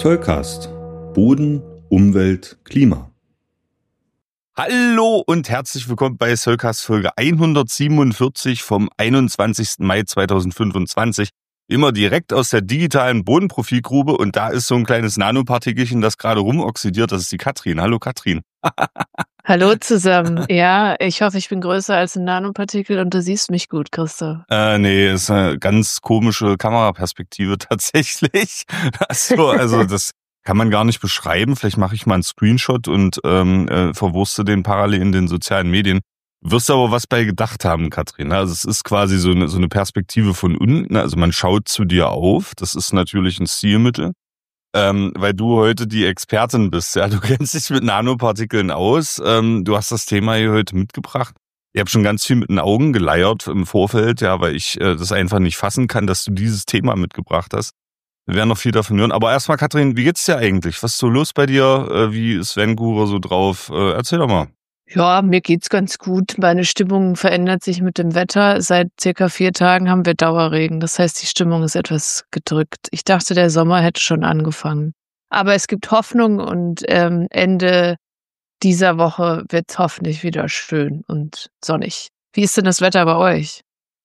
Zollcast. Boden, Umwelt, Klima. Hallo und herzlich willkommen bei Zollcast Folge 147 vom 21. Mai 2025. Immer direkt aus der digitalen Bodenprofilgrube und da ist so ein kleines Nanopartikelchen, das gerade rumoxidiert. Das ist die Katrin. Hallo Katrin. Hallo zusammen. Ja, ich hoffe, ich bin größer als ein Nanopartikel und du siehst mich gut, Christoph. Nee, ist eine ganz komische Kameraperspektive tatsächlich. Also das kann man gar nicht beschreiben. Vielleicht mache ich mal einen Screenshot und verwurste den parallel in den sozialen Medien. Wirst aber was bei gedacht haben, Katrin. Also es ist quasi so eine Perspektive von unten. Also man schaut zu dir auf. Das ist natürlich ein Stilmittel, weil du heute die Expertin bist. Ja, du kennst dich mit Nanopartikeln aus. Du hast das Thema hier heute mitgebracht. Ich habe schon ganz viel mit den Augen geleiert im Vorfeld, ja, weil ich das einfach nicht fassen kann, dass du dieses Thema mitgebracht hast. Wir werden noch viel davon hören. Aber erstmal, Katrin, wie geht's dir eigentlich? Was ist so los bei dir? Wie ist Vancouver so drauf? Erzähl doch mal. Ja, mir geht's ganz gut. Meine Stimmung verändert sich mit dem Wetter. Seit circa 4 Tagen haben wir Dauerregen. Das heißt, die Stimmung ist etwas gedrückt. Ich dachte, der Sommer hätte schon angefangen. Aber es gibt Hoffnung und Ende dieser Woche wird's hoffentlich wieder schön und sonnig. Wie ist denn das Wetter bei euch?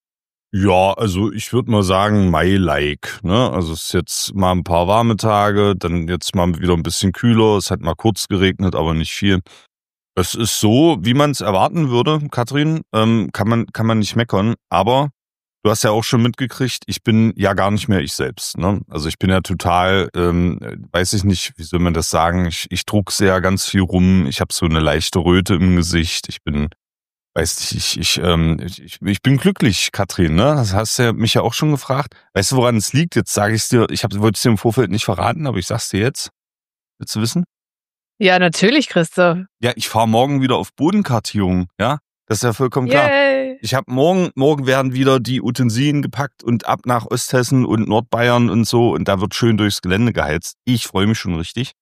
Ja, also ich würde mal sagen Mai-like, ne? Also es ist jetzt mal ein paar warme Tage, dann jetzt mal wieder ein bisschen kühler. Es hat mal kurz geregnet, aber nicht viel. Es ist so, wie man es erwarten würde, Katrin, kann man nicht meckern, aber du hast ja auch schon mitgekriegt, ich bin ja gar nicht mehr ich selbst, ne? Also ich bin ja total, weiß ich nicht, wie soll man das sagen, ich druckse ja ganz viel rum, ich habe so eine leichte Röte im Gesicht, ich bin, weiß nicht, ich bin glücklich, Katrin, ne? Das hast du ja mich ja auch schon gefragt. Weißt du, woran es liegt? Jetzt sage ich es dir, wollte es dir im Vorfeld nicht verraten, aber ich sag's dir jetzt. Willst du wissen? Ja, natürlich, Christoph. Ja, ich fahre morgen wieder auf Bodenkartierung, ja? Das ist ja vollkommen klar. Yay. Ich habe morgen werden wieder die Utensilien gepackt und ab nach Osthessen und Nordbayern und so und da wird schön durchs Gelände geheizt. Ich freue mich schon richtig.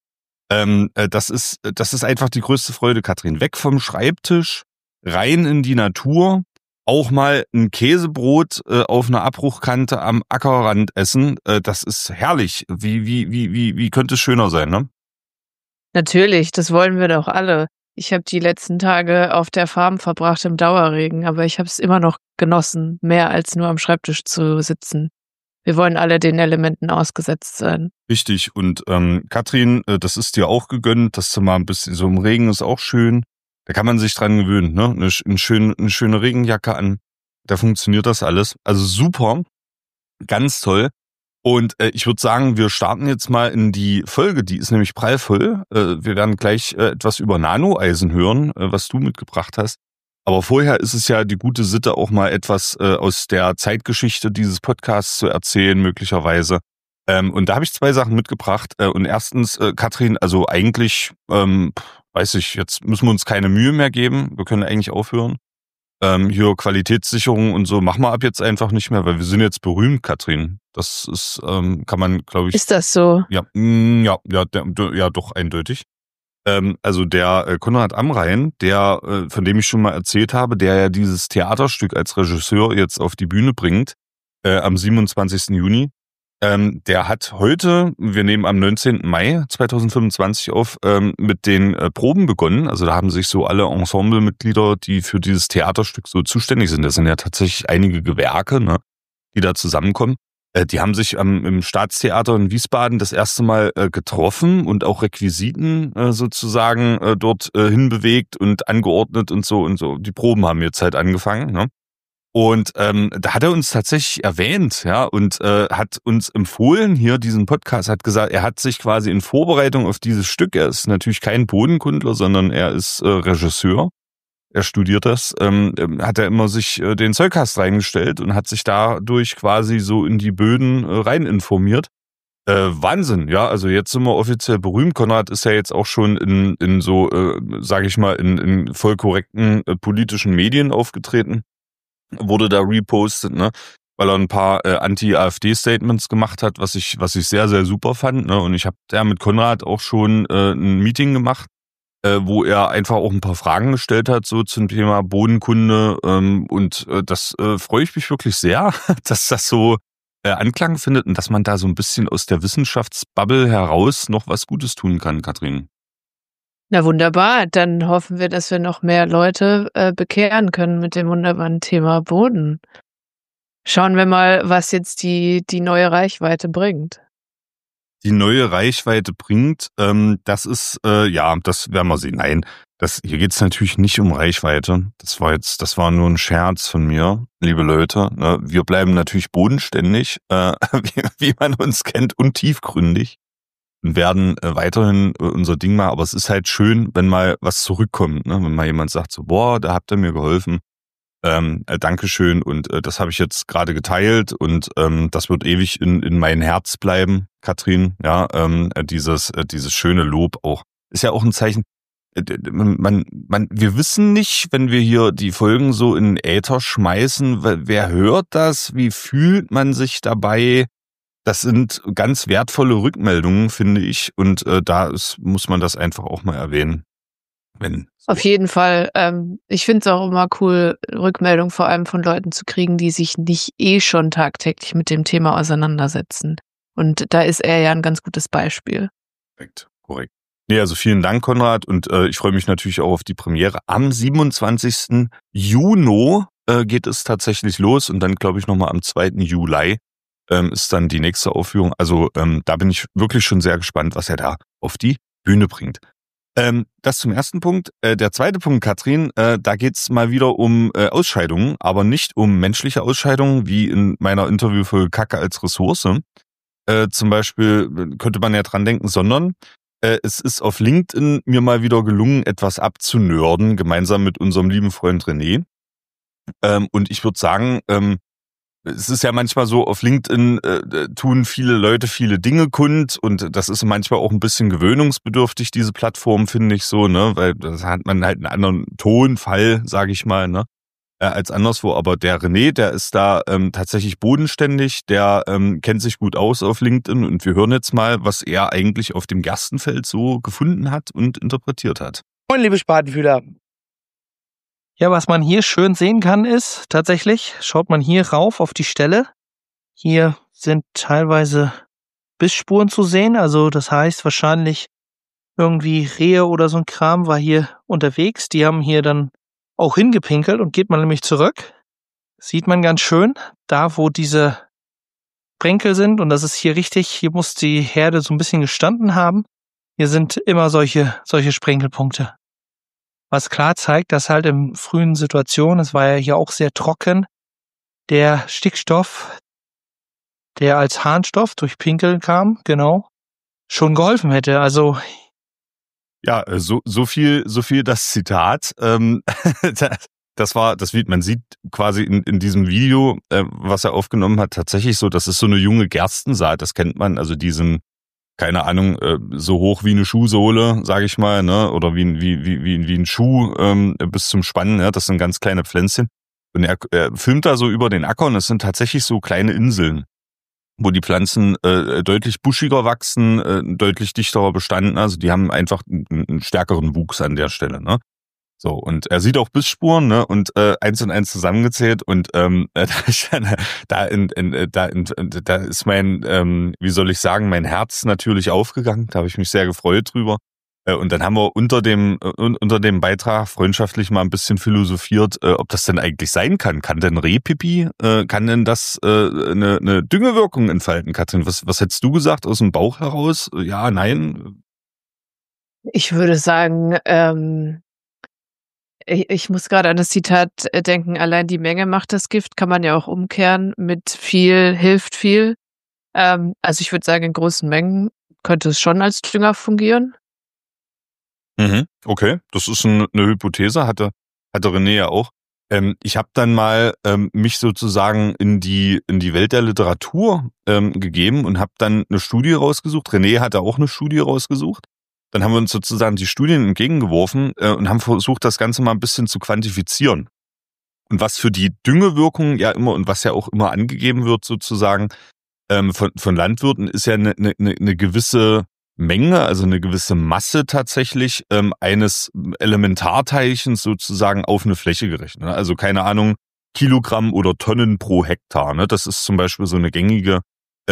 Das ist einfach die größte Freude, Katrin. Weg vom Schreibtisch, rein in die Natur, auch mal ein Käsebrot auf einer Abbruchkante am Ackerrand essen. Das ist herrlich. Wie könnte es schöner sein, ne? Natürlich, das wollen wir doch alle. Ich habe die letzten Tage auf der Farm verbracht im Dauerregen, aber ich habe es immer noch genossen, mehr als nur am Schreibtisch zu sitzen. Wir wollen alle den Elementen ausgesetzt sein. Richtig. Und Katrin, das ist dir auch gegönnt, dass du mal ein bisschen so im Regen ist auch schön. Da kann man sich dran gewöhnen, ne? Eine schöne Regenjacke an. Da funktioniert das alles. Also super, ganz toll. Und ich würde sagen, wir starten jetzt mal in die Folge, die ist nämlich prallvoll. Wir werden gleich etwas über Nanoeisen hören, was du mitgebracht hast. Aber vorher ist es ja die gute Sitte, auch mal etwas aus der Zeitgeschichte dieses Podcasts zu erzählen, möglicherweise. Und da habe ich 2 Sachen mitgebracht. Und erstens, Katrin, also eigentlich, weiß ich, jetzt müssen wir uns keine Mühe mehr geben. Wir können eigentlich aufhören. Hier Qualitätssicherung und so machen wir ab jetzt einfach nicht mehr, weil wir sind jetzt berühmt, Katrin. Das ist, kann man, glaube ich. Ist das so? Ja, doch eindeutig. Also der Konrad Amrhein, der, von dem ich schon mal erzählt habe, der ja dieses Theaterstück als Regisseur jetzt auf die Bühne bringt, am 27. Juni. Der hat heute, wir nehmen am 19. Mai 2025 auf, mit den Proben begonnen. Also da haben sich so alle Ensemblemitglieder, die für dieses Theaterstück so zuständig sind, das sind ja tatsächlich einige Gewerke, ne, die da zusammenkommen. Die haben sich im Staatstheater in Wiesbaden das erste Mal getroffen und auch Requisiten sozusagen dort hinbewegt und angeordnet und so und so. Die Proben haben jetzt halt angefangen, ne? Und da hat er uns tatsächlich erwähnt, ja, und hat uns empfohlen hier diesen Podcast, hat gesagt, er hat sich quasi in Vorbereitung auf dieses Stück, er ist natürlich kein Bodenkundler, sondern er ist Regisseur, er studiert das, hat er immer sich den Zollcast reingestellt und hat sich dadurch quasi so in die Böden rein informiert. Wahnsinn, ja, also jetzt sind wir offiziell berühmt. Konrad ist ja jetzt auch schon in so, sage ich mal, in voll korrekten politischen Medien aufgetreten. Wurde da repostet, ne, weil er ein paar Anti-AfD-Statements gemacht hat, was ich sehr, sehr super fand, ne, und ich habe da mit Konrad auch schon ein Meeting gemacht, wo er einfach auch ein paar Fragen gestellt hat, so zum Thema Bodenkunde, und das freue ich mich wirklich sehr, dass das so Anklang findet und dass man da so ein bisschen aus der Wissenschaftsbubble heraus noch was Gutes tun kann, Katrin. Na wunderbar, dann hoffen wir, dass wir noch mehr Leute bekehren können mit dem wunderbaren Thema Boden. Schauen wir mal, was jetzt die neue Reichweite bringt. Die neue Reichweite bringt, das ist, das werden wir sehen. Nein, hier geht's natürlich nicht um Reichweite. Das war nur ein Scherz von mir, liebe Leute. Ne? Wir bleiben natürlich bodenständig, wie man uns kennt, und tiefgründig. Und werden weiterhin unser Ding machen, aber es ist halt schön, wenn mal was zurückkommt, ne? Wenn mal jemand sagt so, boah, da habt ihr mir geholfen, Dankeschön und das habe ich jetzt gerade geteilt und das wird ewig in mein Herz bleiben, Katrin, ja, dieses schöne Lob auch, ist ja auch ein Zeichen, wir wissen nicht, wenn wir hier die Folgen so in den Äther schmeißen, wer hört das, wie fühlt man sich dabei? Das sind ganz wertvolle Rückmeldungen, finde ich. Und muss man das einfach auch mal erwähnen. Auf jeden Fall. Ich finde es auch immer cool, Rückmeldungen vor allem von Leuten zu kriegen, die sich nicht schon tagtäglich mit dem Thema auseinandersetzen. Und da ist er ja ein ganz gutes Beispiel. Korrekt. Nee, also vielen Dank, Konrad. Und ich freue mich natürlich auch auf die Premiere. Am 27. Juni geht es tatsächlich los. Und dann, glaube ich, nochmal am 2. Juli. Ist dann die nächste Aufführung. Also da bin ich wirklich schon sehr gespannt, was er da auf die Bühne bringt. Das zum ersten Punkt. Der zweite Punkt, Katrin, da geht's mal wieder um Ausscheidungen, aber nicht um menschliche Ausscheidungen, wie in meiner Interviewfolge Kacke als Ressource. Zum Beispiel könnte man ja dran denken, sondern es ist auf LinkedIn mir mal wieder gelungen, etwas abzunörden, gemeinsam mit unserem lieben Freund René. Und ich würde sagen, es ist ja manchmal so, auf LinkedIn tun viele Leute viele Dinge kund und das ist manchmal auch ein bisschen gewöhnungsbedürftig, diese Plattform, finde ich so, ne, weil das hat man halt einen anderen Tonfall, sage ich mal, ne, als anderswo. Aber der René, der ist da tatsächlich bodenständig, der kennt sich gut aus auf LinkedIn und wir hören jetzt mal, was er eigentlich auf dem Gerstenfeld so gefunden hat und interpretiert hat. Moin, liebe Spatenfühler. Ja, was man hier schön sehen kann, ist tatsächlich, schaut man hier rauf auf die Stelle. Hier sind teilweise Bissspuren zu sehen, also das heißt wahrscheinlich irgendwie Rehe oder so ein Kram war hier unterwegs. Die haben hier dann auch hingepinkelt und geht man nämlich zurück. Sieht man ganz schön, da wo diese Sprenkel sind und das ist hier richtig, hier muss die Herde so ein bisschen gestanden haben. Hier sind immer solche Sprenkelpunkte. Was klar zeigt, dass halt in frühen Situationen, es war ja hier auch sehr trocken, der Stickstoff, der als Harnstoff durch Pinkeln kam, genau, schon geholfen hätte. Also ja, so viel das Zitat. Man sieht quasi in diesem Video, was er aufgenommen hat, tatsächlich so, das ist so eine junge Gerstensaat, das kennt man, also diesen, keine Ahnung, so hoch wie eine Schuhsohle, sage ich mal, ne, oder wie ein Schuh bis zum Spannen, ja, das sind ganz kleine Pflänzchen. Und er filmt da so über den Acker und es sind tatsächlich so kleine Inseln, wo die Pflanzen deutlich buschiger wachsen, deutlich dichterer bestanden, also die haben einfach einen stärkeren Wuchs an der Stelle, ne. So, und er sieht auch Bissspuren, ne, und 1 und 1 zusammengezählt und da ist mein, wie soll ich sagen, mein Herz natürlich aufgegangen, da habe ich mich sehr gefreut drüber. Und dann haben wir unter dem Beitrag freundschaftlich mal ein bisschen philosophiert, ob das denn eigentlich sein kann. Kann denn Rehpipi, kann denn das eine Düngewirkung entfalten, Katrin? Was hättest du gesagt aus dem Bauch heraus? Ja, nein? Ich würde sagen, ich muss gerade an das Zitat denken, allein die Menge macht das Gift, kann man ja auch umkehren, mit viel hilft viel. Also ich würde sagen, in großen Mengen könnte es schon als Dünger fungieren. Okay, das ist eine Hypothese, hatte René ja auch. Ich habe dann mal mich sozusagen in die Welt der Literatur gegeben und habe dann eine Studie rausgesucht. René hatte auch eine Studie rausgesucht. Dann haben wir uns sozusagen die Studien entgegengeworfen und haben versucht, das Ganze mal ein bisschen zu quantifizieren. Und was für die Düngewirkung ja immer und was ja auch immer angegeben wird sozusagen von Landwirten, ist ja eine gewisse Menge, also eine gewisse Masse tatsächlich eines Elementarteilchens sozusagen auf eine Fläche gerechnet. Also keine Ahnung, Kilogramm oder Tonnen pro Hektar. Ne? Das ist zum Beispiel so eine gängige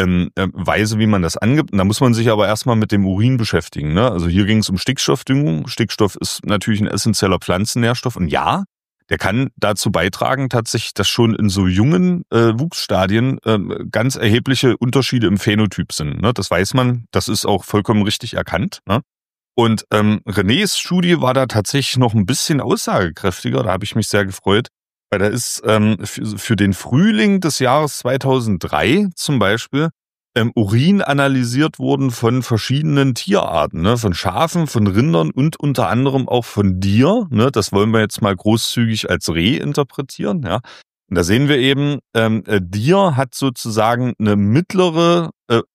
Weise, wie man das angibt. Und da muss man sich aber erstmal mit dem Urin beschäftigen. Ne? Also hier ging es um Stickstoffdüngung. Stickstoff ist natürlich ein essentieller Pflanzennährstoff. Und ja, der kann dazu beitragen, tatsächlich, dass schon in so jungen Wuchsstadien ganz erhebliche Unterschiede im Phänotyp sind. Ne? Das weiß man, das ist auch vollkommen richtig erkannt. Ne? Und Renés Studie war da tatsächlich noch ein bisschen aussagekräftiger. Da habe ich mich sehr gefreut. Weil da ist für den Frühling des Jahres 2003 zum Beispiel Urin analysiert worden von verschiedenen Tierarten, ne? Von Schafen, von Rindern und unter anderem auch von Deer. Ne? Das wollen wir jetzt mal großzügig als Reh interpretieren. Ja? Und da sehen wir eben, Deer hat sozusagen eine mittlere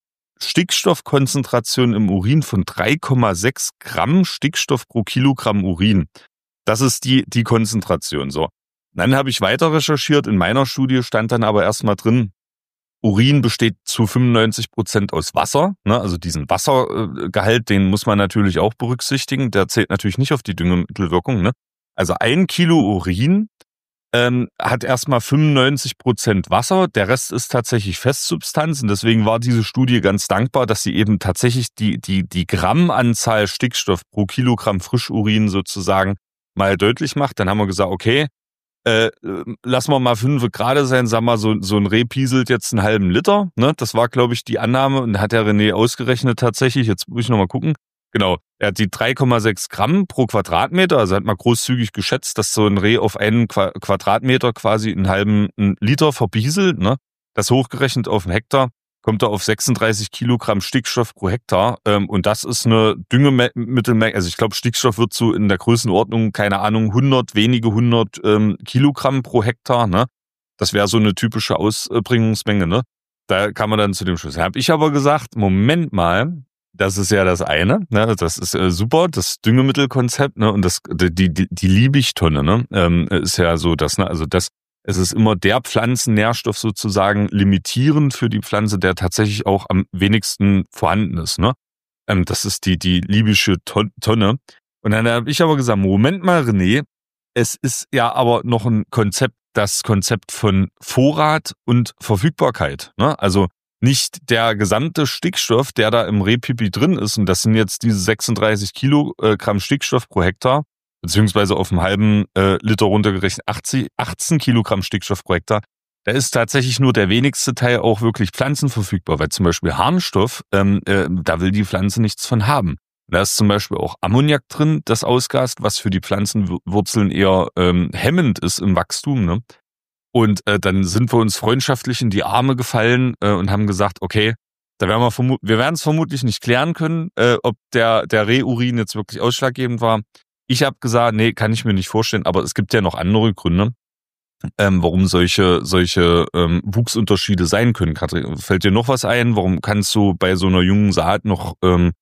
Stickstoffkonzentration im Urin von 3,6 Gramm Stickstoff pro Kilogramm Urin. Das ist die Konzentration. So. Dann habe ich weiter recherchiert. In meiner Studie stand dann aber erstmal drin, Urin besteht zu 95% aus Wasser. Ne? Also diesen Wassergehalt, den muss man natürlich auch berücksichtigen. Der zählt natürlich nicht auf die Düngemittelwirkung. Ne? Also 1 Kilo Urin hat erstmal 95% Wasser. Der Rest ist tatsächlich Festsubstanz. Und deswegen war diese Studie ganz dankbar, dass sie eben tatsächlich die Grammanzahl Stickstoff pro Kilogramm Frischurin sozusagen mal deutlich macht. Dann haben wir gesagt, okay, lassen wir mal 5 Grad sein, sag mal, so ein Reh pieselt jetzt einen halben Liter, ne? Das war, glaube ich, die Annahme und hat der René ausgerechnet tatsächlich, jetzt muss ich nochmal gucken, genau, er hat die 3,6 Gramm pro Quadratmeter, also hat mal großzügig geschätzt, dass so ein Reh auf einen Quadratmeter quasi einen halben Liter verbieselt, ne? Das hochgerechnet auf einen Hektar, kommt er auf 36 Kilogramm Stickstoff pro Hektar. Und das ist eine Düngemittelmenge. Also ich glaube, Stickstoff wird so in der Größenordnung, keine Ahnung, wenige 100 Kilogramm pro Hektar. Ne? Das wäre so eine typische Ausbringungsmenge. Ne? Da kam man dann zu dem Schluss. Da habe ich aber gesagt, Moment mal, das ist ja das eine. Ne? Das ist super, das Düngemittelkonzept. Ne? Und die Liebigtonne ne? Ist ja so das. Ne? Also das. Es ist immer der Pflanzennährstoff sozusagen limitierend für die Pflanze, der tatsächlich auch am wenigsten vorhanden ist. Ne? Das ist die libysche Tonne. Und dann habe ich aber gesagt, Moment mal, René, es ist ja aber noch ein Konzept, das Konzept von Vorrat und Verfügbarkeit. Ne? Also nicht der gesamte Stickstoff, der da im Rehpipi drin ist, und das sind jetzt diese 36 Kilogramm Stickstoff pro Hektar, beziehungsweise auf einem halben Liter runtergerechnet 18 Kilogramm Stickstoff pro Hektar, da ist tatsächlich nur der wenigste Teil auch wirklich pflanzenverfügbar, weil zum Beispiel Harnstoff, da will die Pflanze nichts von haben. Da ist zum Beispiel auch Ammoniak drin, das ausgast, was für die Pflanzenwurzeln eher hemmend ist im Wachstum. Ne? Und dann sind wir uns freundschaftlich in die Arme gefallen und haben gesagt, okay, da wir werden es vermutlich nicht klären können, ob der Rehurin jetzt wirklich ausschlaggebend war. Ich habe gesagt, nee, kann ich mir nicht vorstellen, aber es gibt ja noch andere Gründe, warum solche Wuchsunterschiede sein können. Katrin, fällt dir noch was ein? Warum kannst du bei so einer jungen Saat noch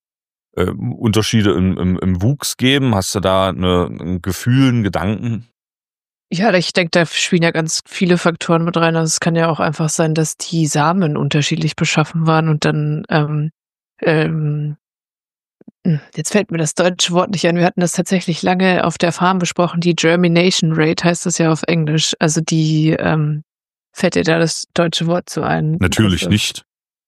Unterschiede im Wuchs geben? Hast du da ein Gefühl, einen Gedanken? Ja, ich denke, da spielen ja ganz viele Faktoren mit rein. Also es kann ja auch einfach sein, dass die Samen unterschiedlich beschaffen waren und dann jetzt fällt mir das deutsche Wort nicht ein. Wir hatten das tatsächlich lange auf der Farm besprochen. Die Germination Rate heißt das ja auf Englisch. Also die, fällt dir da das deutsche Wort zu ein? Natürlich nicht.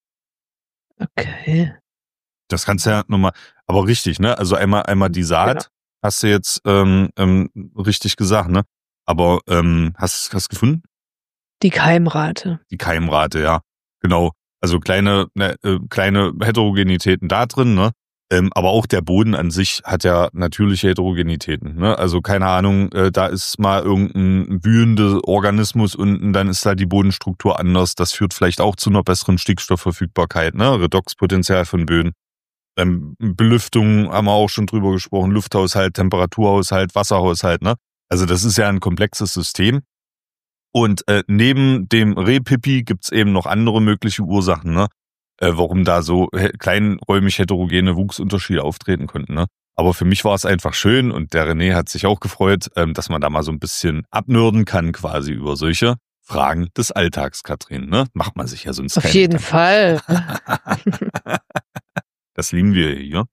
Okay. Das kannst du ja nochmal, aber richtig, ne? Also einmal die Saat, genau. Hast du jetzt richtig gesagt, ne? Aber hast du es gefunden? Die Keimrate. Die Keimrate, ja. Genau. Also kleine Heterogenitäten da drin, ne? Aber auch der Boden an sich hat ja natürliche Heterogenitäten. Ne? Also keine Ahnung, da ist mal irgendein wühlender Organismus unten, dann ist da die Bodenstruktur anders. Das führt vielleicht auch zu einer besseren Stickstoffverfügbarkeit, ne? Redoxpotenzial von Böden. Belüftung haben wir auch schon drüber gesprochen, Lufthaushalt, Temperaturhaushalt, Wasserhaushalt. Ne? Also das ist ja ein komplexes System. Und neben dem Rehpipi gibt's eben noch andere mögliche Ursachen, ne? Warum da so kleinräumig heterogene Wuchsunterschiede auftreten könnten. Ne? Aber für mich war es einfach schön und der René hat sich auch gefreut, dass man da mal so ein bisschen abnörden kann quasi über solche Fragen des Alltags, Katrin. Ne? Macht man sich ja sonst auf jeden Fall. Das lieben wir hier.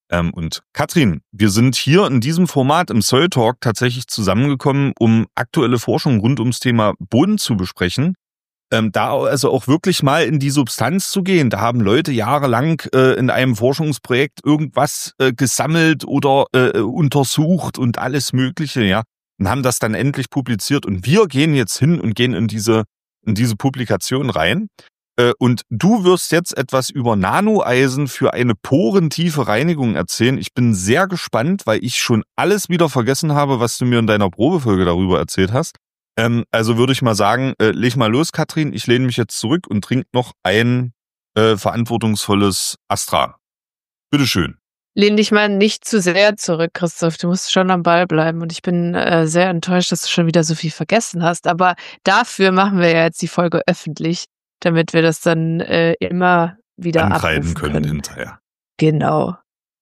Und Katrin, wir sind hier in diesem Format im Soil Talk tatsächlich zusammengekommen, um aktuelle Forschung rund ums Thema Boden zu besprechen. Da also auch wirklich mal in die Substanz zu gehen. Da haben Leute jahrelang in einem Forschungsprojekt irgendwas gesammelt oder untersucht und alles Mögliche, ja, und haben das dann endlich publiziert. Und wir gehen jetzt hin und gehen in diese Publikation rein. Und du wirst jetzt etwas über Nanoeisen für eine porentiefe Reinigung erzählen. Ich bin sehr gespannt, weil ich schon alles wieder vergessen habe, was du mir in deiner Probefolge darüber erzählt hast. Also würde ich mal sagen, leg mal los, Katrin. Ich lehne mich jetzt zurück und trinke noch ein verantwortungsvolles Astra. Bitteschön. Lehn dich mal nicht zu sehr zurück, Christoph. Du musst schon am Ball bleiben. Und ich bin sehr enttäuscht, dass du schon wieder so viel vergessen hast. Aber dafür machen wir ja jetzt die Folge öffentlich, damit wir das dann immer wieder ankreiden können hinterher. Genau.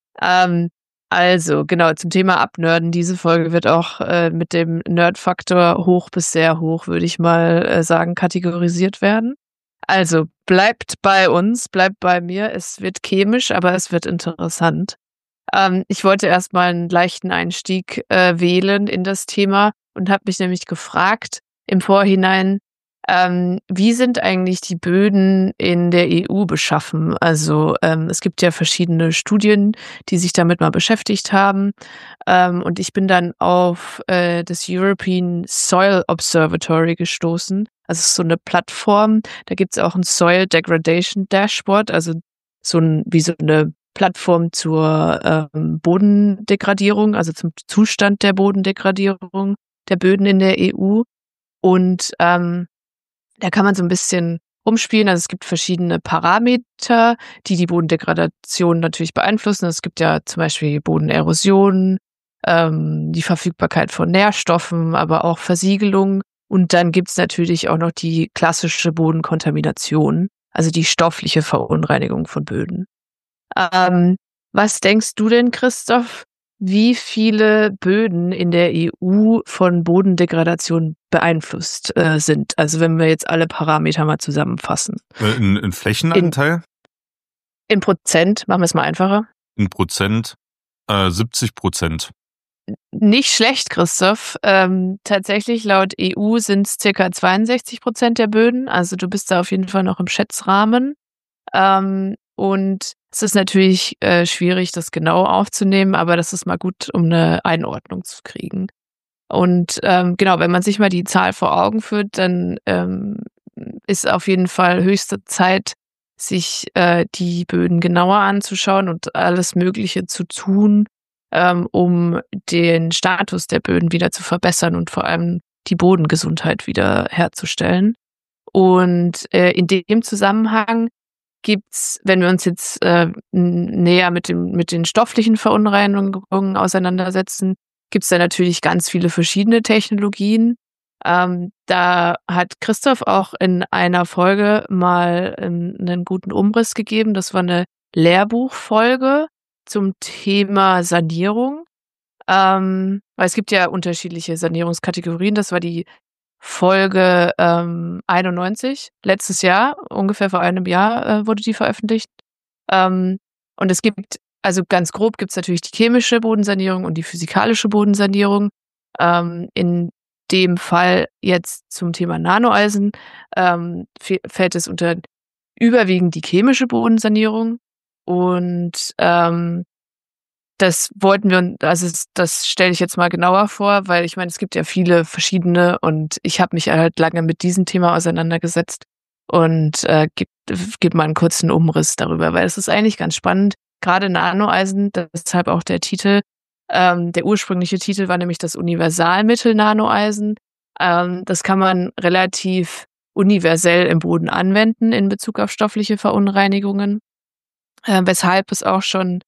Also, genau, zum Thema Abnörden. Diese Folge wird auch mit dem Nerdfaktor hoch bis sehr hoch, würde ich mal sagen, kategorisiert werden. Also, bleibt bei uns, bleibt bei mir. Es wird chemisch, aber es wird interessant. Ich wollte erstmal einen leichten Einstieg wählen in das Thema und habe mich nämlich gefragt im Vorhinein, wie sind eigentlich die Böden in der EU beschaffen? Also es gibt ja verschiedene Studien, die sich damit mal beschäftigt haben. Und ich bin dann auf das European Soil Observatory gestoßen. Also es ist so eine Plattform, da gibt es auch ein Soil Degradation Dashboard, also wie so eine Plattform zur Bodendegradierung, also zum Zustand der Bodendegradierung der Böden in der EU. Und da kann man so ein bisschen rumspielen. Also es gibt verschiedene Parameter, die Bodendegradation natürlich beeinflussen. Es gibt ja zum Beispiel Bodenerosion, die Verfügbarkeit von Nährstoffen, aber auch Versiegelung. Und dann gibt's natürlich auch noch die klassische Bodenkontamination, also die stoffliche Verunreinigung von Böden. Was denkst du denn, Christoph? Wie viele Böden in der EU von Bodendegradation beeinflusst sind? Also wenn wir jetzt alle Parameter mal zusammenfassen. In Flächenanteil? In Prozent, machen wir es mal einfacher. In Prozent 70%. Nicht schlecht, Christoph. Tatsächlich laut EU sind es ca. 62% der Böden. Also du bist da auf jeden Fall noch im Schätzrahmen. Und es ist natürlich schwierig, das genau aufzunehmen, aber das ist mal gut, um eine Einordnung zu kriegen. Und genau, wenn man sich mal die Zahl vor Augen führt, dann ist auf jeden Fall höchste Zeit, sich die Böden genauer anzuschauen und alles Mögliche zu tun, um den Status der Böden wieder zu verbessern und vor allem die Bodengesundheit wieder herzustellen. Und in dem Zusammenhang gibt's, wenn wir uns jetzt näher mit den stofflichen Verunreinigungen auseinandersetzen, gibt's da natürlich ganz viele verschiedene Technologien. Da hat Christoph auch in einer Folge mal einen guten Umriss gegeben. Das war eine Lehrbuchfolge zum Thema Sanierung. Weil es gibt ja unterschiedliche Sanierungskategorien. Das war die Folge 91, letztes Jahr, ungefähr vor einem Jahr wurde die veröffentlicht. Und es gibt, also ganz grob gibt es natürlich die chemische Bodensanierung und die physikalische Bodensanierung. In dem Fall jetzt zum Thema Nanoeisen fällt es unter überwiegend die chemische Bodensanierung. Und das wollten wir, also das stelle ich jetzt mal genauer vor, weil ich meine, es gibt ja viele verschiedene und ich habe mich halt lange mit diesem Thema auseinandergesetzt und gib mal einen kurzen Umriss darüber, weil es ist eigentlich ganz spannend. Gerade Nanoeisen, deshalb auch der Titel. Der ursprüngliche Titel war nämlich das Universalmittel Nanoeisen. Das kann man relativ universell im Boden anwenden in Bezug auf stoffliche Verunreinigungen, weshalb es auch schon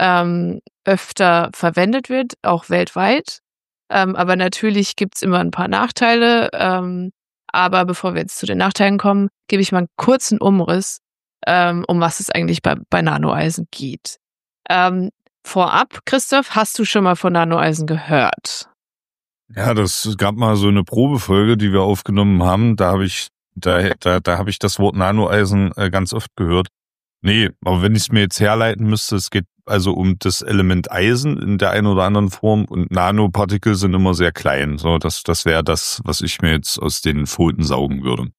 öfter verwendet wird, auch weltweit. Aber natürlich gibt's immer ein paar Nachteile. Aber bevor wir jetzt zu den Nachteilen kommen, gebe ich mal einen kurzen Umriss, um was es eigentlich bei Nanoeisen geht. Vorab, Christoph, hast du schon mal von Nanoeisen gehört? Ja, das gab mal so eine Probefolge, die wir aufgenommen haben. Da habe ich das Wort Nanoeisen ganz oft gehört. Nee, aber wenn ich es mir jetzt herleiten müsste, es geht also um das Element Eisen in der einen oder anderen Form und Nanopartikel sind immer sehr klein. So, das wäre das, was ich mir jetzt aus den Pfoten saugen würde.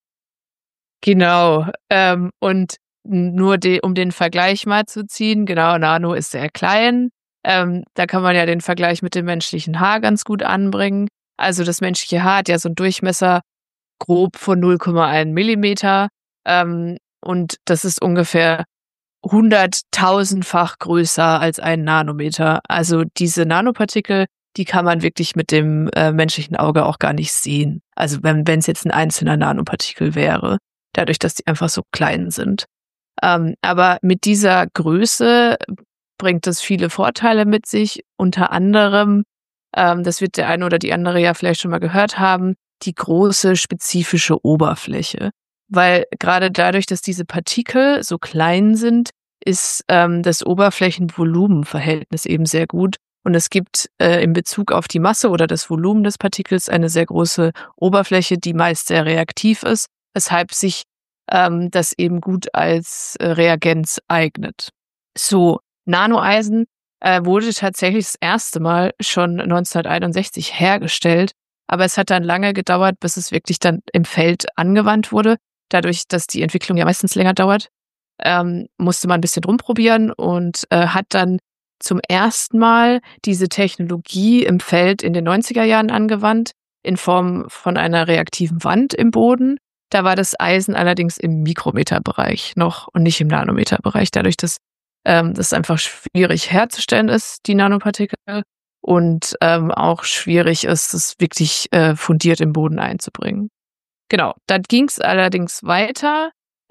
Genau. Und nur um den Vergleich mal zu ziehen, genau, Nano ist sehr klein. Da kann man ja den Vergleich mit dem menschlichen Haar ganz gut anbringen. Also das menschliche Haar hat ja so einen Durchmesser grob von 0,1 Millimeter. Und das ist ungefähr 100.000-fach größer als ein Nanometer. Also diese Nanopartikel, die kann man wirklich mit dem menschlichen Auge auch gar nicht sehen. Also wenn es jetzt ein einzelner Nanopartikel wäre, dadurch, dass die einfach so klein sind. Aber mit dieser Größe bringt es viele Vorteile mit sich. Unter anderem, das wird der eine oder die andere ja vielleicht schon mal gehört haben, die große spezifische Oberfläche. Weil gerade dadurch, dass diese Partikel so klein sind, ist das Oberflächenvolumenverhältnis eben sehr gut. Und es gibt in Bezug auf die Masse oder das Volumen des Partikels eine sehr große Oberfläche, die meist sehr reaktiv ist, weshalb sich das eben gut als Reagenz eignet. So, Nanoeisen wurde tatsächlich das erste Mal schon 1961 hergestellt, aber es hat dann lange gedauert, bis es wirklich dann im Feld angewandt wurde. Dadurch, dass die Entwicklung ja meistens länger dauert, musste man ein bisschen rumprobieren und hat dann zum ersten Mal diese Technologie im Feld in den 90er Jahren angewandt, in Form von einer reaktiven Wand im Boden. Da war das Eisen allerdings im Mikrometerbereich noch und nicht im Nanometerbereich, dadurch, dass das einfach schwierig herzustellen ist, die Nanopartikel, und auch schwierig ist, es wirklich fundiert im Boden einzubringen. Genau, dann ging es allerdings weiter.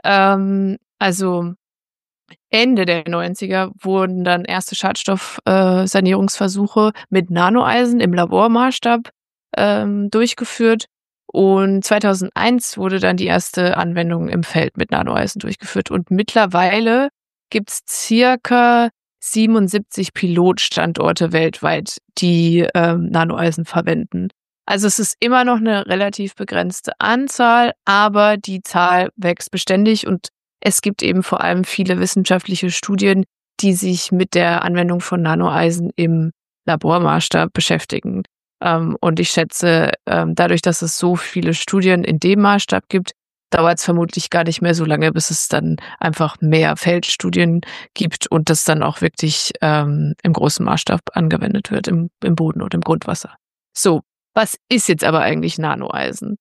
Also Ende der 90er wurden dann erste Schadstoffsanierungsversuche mit Nanoeisen im Labormaßstab durchgeführt. Und 2001 wurde dann die erste Anwendung im Feld mit Nanoeisen durchgeführt. Und mittlerweile gibt es circa 77 Pilotstandorte weltweit, die Nanoeisen verwenden. Also es ist immer noch eine relativ begrenzte Anzahl, aber die Zahl wächst beständig und es gibt eben vor allem viele wissenschaftliche Studien, die sich mit der Anwendung von Nanoeisen im Labormaßstab beschäftigen. Und ich schätze, dadurch, dass es so viele Studien in dem Maßstab gibt, dauert es vermutlich gar nicht mehr so lange, bis es dann einfach mehr Feldstudien gibt und das dann auch wirklich im großen Maßstab angewendet wird, im Boden und im Grundwasser. So, was ist jetzt aber eigentlich Nanoeisen?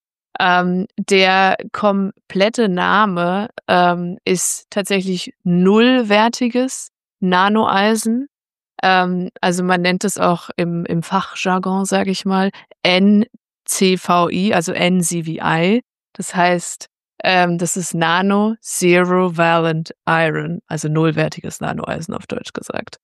Der komplette Name ist tatsächlich nullwertiges Nanoeisen. Also man nennt es auch im Fachjargon, sage ich mal, NCVI, also NCVI. Das heißt, das ist Nano Zero Valent Iron, also nullwertiges Nanoeisen auf Deutsch gesagt.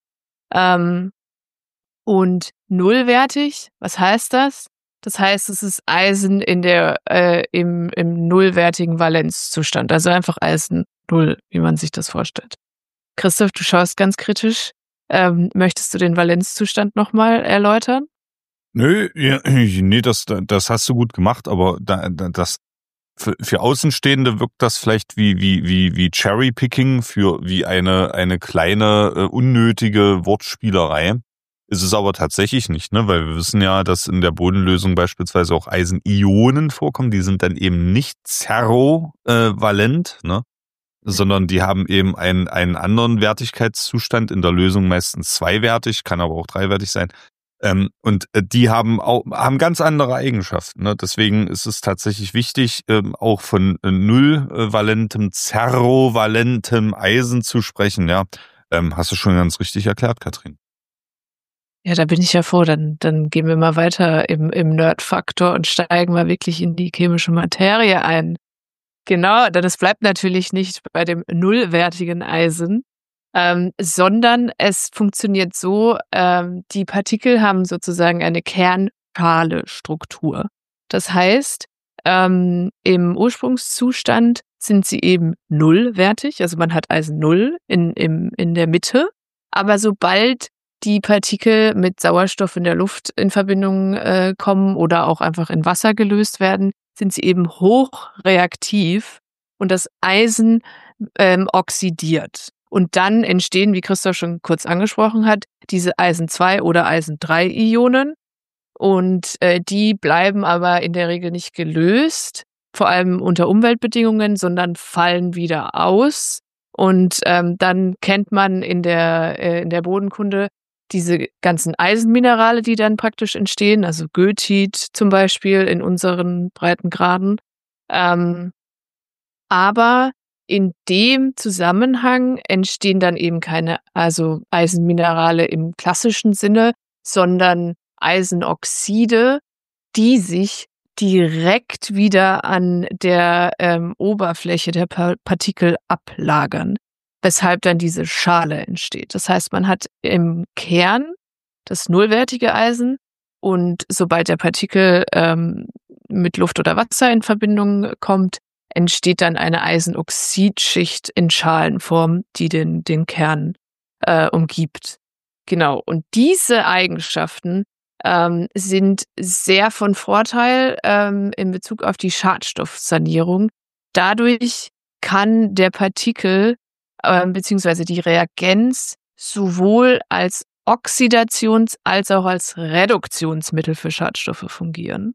Und nullwertig, was heißt das? Das heißt, es ist Eisen in der im nullwertigen Valenzzustand, also einfach Eisen 0, wie man sich das vorstellt. Christoph, du schaust ganz kritisch. Möchtest du den Valenzzustand nochmal erläutern? Nö, ja, nee, das hast du gut gemacht, aber das für Außenstehende wirkt das vielleicht wie Cherry-Picking wie eine kleine unnötige Wortspielerei. Ist es aber tatsächlich nicht, ne? Weil wir wissen ja, dass in der Bodenlösung beispielsweise auch Eisenionen vorkommen. Die sind dann eben nicht zerrovalent, ne? Sondern die haben eben einen anderen Wertigkeitszustand, in der Lösung meistens zweiwertig, kann aber auch dreiwertig sein. Und die haben ganz andere Eigenschaften, ne? Deswegen ist es tatsächlich wichtig, auch von nullvalentem, zerrovalentem Eisen zu sprechen, ja. Hast du schon ganz richtig erklärt, Katrin. Ja, da bin ich ja froh. Dann gehen wir mal weiter im Nerd-Faktor und steigen mal wirklich in die chemische Materie ein. Genau, denn es bleibt natürlich nicht bei dem nullwertigen Eisen, sondern es funktioniert so, die Partikel haben sozusagen eine Kernschale-Struktur. Das heißt, im Ursprungszustand sind sie eben nullwertig, also man hat Eisen 0 in der Mitte, aber sobald die Partikel mit Sauerstoff in der Luft in Verbindung kommen oder auch einfach in Wasser gelöst werden, sind sie eben hochreaktiv und das Eisen oxidiert. Und dann entstehen, wie Christoph schon kurz angesprochen hat, diese Eisen-2 oder Eisen-3-Ionen. Und die bleiben aber in der Regel nicht gelöst, vor allem unter Umweltbedingungen, sondern fallen wieder aus. Und dann kennt man in der Bodenkunde diese ganzen Eisenminerale, die dann praktisch entstehen, also Goethit zum Beispiel in unseren Breitengraden. Aber in dem Zusammenhang entstehen dann eben keine Eisenminerale im klassischen Sinne, sondern Eisenoxide, die sich direkt wieder an der Oberfläche der Partikel ablagern, weshalb dann diese Schale entsteht. Das heißt, man hat im Kern das nullwertige Eisen und sobald der Partikel mit Luft oder Wasser in Verbindung kommt, entsteht dann eine Eisenoxidschicht in Schalenform, die den Kern umgibt. Genau, und diese Eigenschaften sind sehr von Vorteil in Bezug auf die Schadstoffsanierung. Dadurch kann der Partikel beziehungsweise die Reagenz sowohl als Oxidations- als auch als Reduktionsmittel für Schadstoffe fungieren.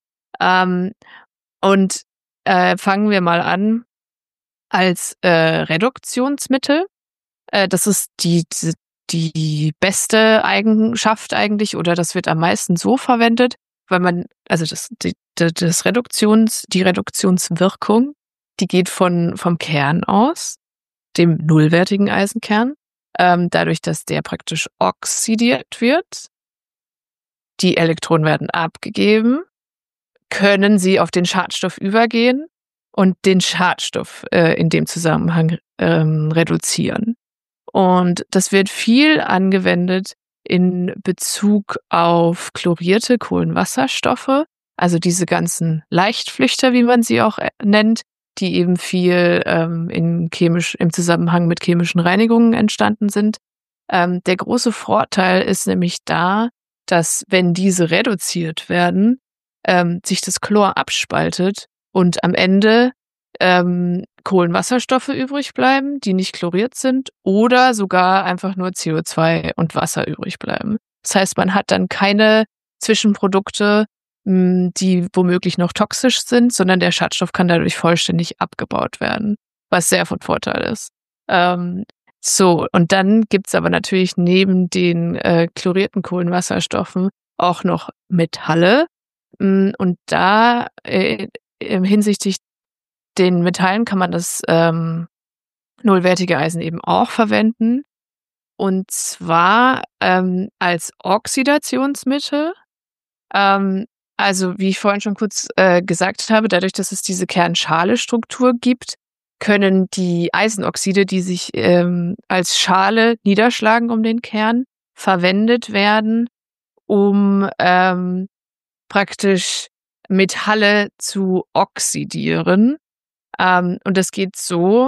Und fangen wir mal an als Reduktionsmittel. Das ist die beste Eigenschaft eigentlich, oder das wird am meisten so verwendet, weil man, also die Reduktionswirkung, die geht vom Kern aus, dem nullwertigen Eisenkern, dadurch, dass der praktisch oxidiert wird. Die Elektronen werden abgegeben, können sie auf den Schadstoff übergehen und den Schadstoff in dem Zusammenhang reduzieren. Und das wird viel angewendet in Bezug auf chlorierte Kohlenwasserstoffe, also diese ganzen Leichtflüchter, wie man sie auch nennt, die eben viel im Zusammenhang mit chemischen Reinigungen entstanden sind. Der große Vorteil ist nämlich da, dass wenn diese reduziert werden, sich das Chlor abspaltet und am Ende Kohlenwasserstoffe übrig bleiben, die nicht chloriert sind, oder sogar einfach nur CO2 und Wasser übrig bleiben. Das heißt, man hat dann keine Zwischenprodukte, die womöglich noch toxisch sind, sondern der Schadstoff kann dadurch vollständig abgebaut werden, was sehr von Vorteil ist. So, und dann gibt's aber natürlich neben den chlorierten Kohlenwasserstoffen auch noch Metalle. Und da hinsichtlich den Metallen kann man das nullwertige Eisen eben auch verwenden. Und zwar als Oxidationsmittel. Also wie ich vorhin schon kurz gesagt habe, dadurch, dass es diese Kernschale-Struktur gibt, können die Eisenoxide, die sich als Schale niederschlagen um den Kern, verwendet werden, um praktisch Metalle zu oxidieren. Und das geht so,